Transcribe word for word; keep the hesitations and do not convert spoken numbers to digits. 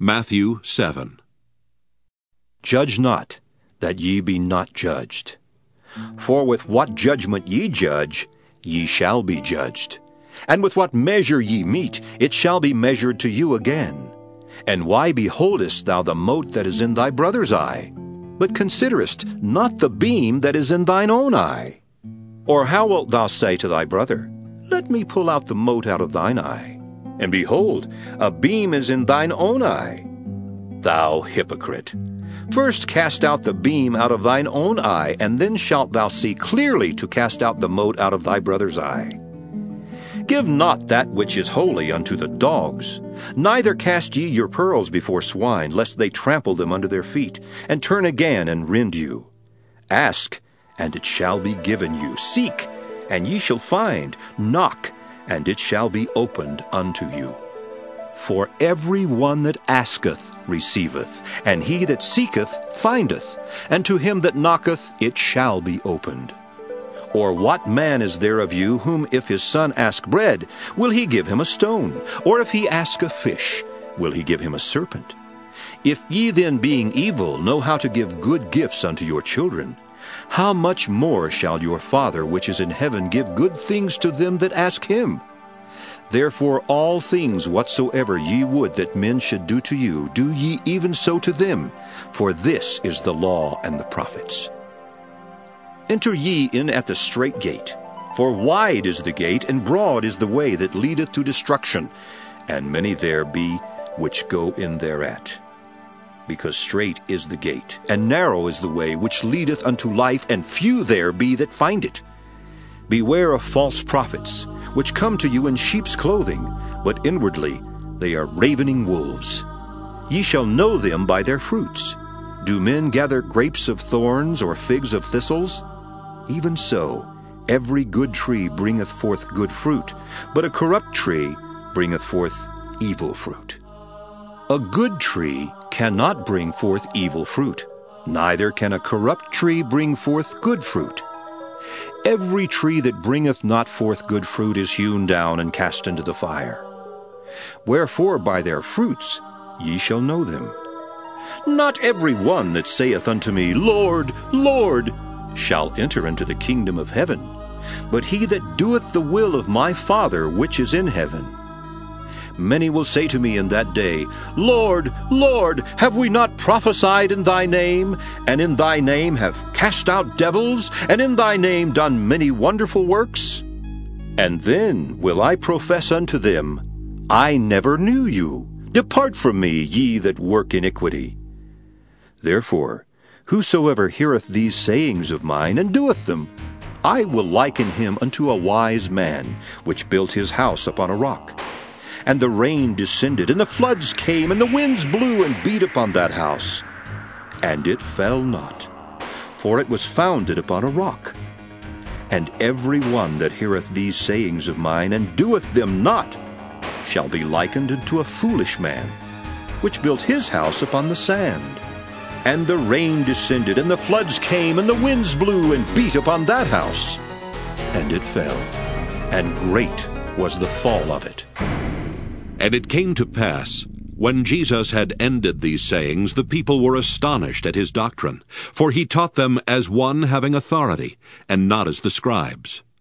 Matthew seven. Judge not, that ye be not judged. For with what judgment ye judge, ye shall be judged. And with what measure ye mete, it shall be measured to you again. And why beholdest thou the mote that is in thy brother's eye, but considerest not the beam that is in thine own eye? Or how wilt thou say to thy brother, Let me pull out the mote out of thine eye? And behold, a beam is in thine own eye. Thou hypocrite! First cast out the beam out of thine own eye, and then shalt thou see clearly to cast out the mote out of thy brother's eye. Give not that which is holy unto the dogs, neither cast ye your pearls before swine, lest they trample them under their feet, and turn again and rend you. Ask, and it shall be given you. Seek, and ye shall find. Knock, and it shall be opened unto you. For every one that asketh receiveth, and he that seeketh findeth, and to him that knocketh it shall be opened. Or what man is there of you, whom if his son ask bread, will he give him a stone? Or if he ask a fish, will he give him a serpent? If ye then, being evil, know how to give good gifts unto your children, how much more shall your Father which is in heaven give good things to them that ask him? Therefore all things whatsoever ye would that men should do to you, do ye even so to them, for this is the law and the prophets. Enter ye in at the strait gate, for wide is the gate, and broad is the way that leadeth to destruction, and many there be which go in thereat. Because strait is the gate, and narrow is the way which leadeth unto life, and few there be that find it. Beware of false prophets, which come to you in sheep's clothing, but inwardly they are ravening wolves. Ye shall know them by their fruits. Do men gather grapes of thorns, or figs of thistles? Even so, every good tree bringeth forth good fruit, but a corrupt tree bringeth forth evil fruit. A good tree cannot bring forth evil fruit, neither can a corrupt tree bring forth good fruit. Every tree that bringeth not forth good fruit is hewn down and cast into the fire. Wherefore by their fruits ye shall know them. Not every one that saith unto me, Lord, Lord, shall enter into the kingdom of heaven, but he that doeth the will of my Father which is in heaven. Many will say to me in that day, Lord, Lord, have we not prophesied in thy name, and in thy name have cast out devils, and in thy name done many wonderful works? And then will I profess unto them, I never knew you. Depart from me, ye that work iniquity. Therefore, whosoever heareth these sayings of mine, and doeth them, I will liken him unto a wise man, which built his house upon a rock. And the rain descended, and the floods came, and the winds blew and beat upon that house. And it fell not, for it was founded upon a rock. And every one that heareth these sayings of mine, and doeth them not, shall be likened unto a foolish man, which built his house upon the sand. And the rain descended, and the floods came, and the winds blew and beat upon that house. And it fell, and great was the fall of it. And it came to pass, when Jesus had ended these sayings, the people were astonished at his doctrine, for he taught them as one having authority, and not as the scribes.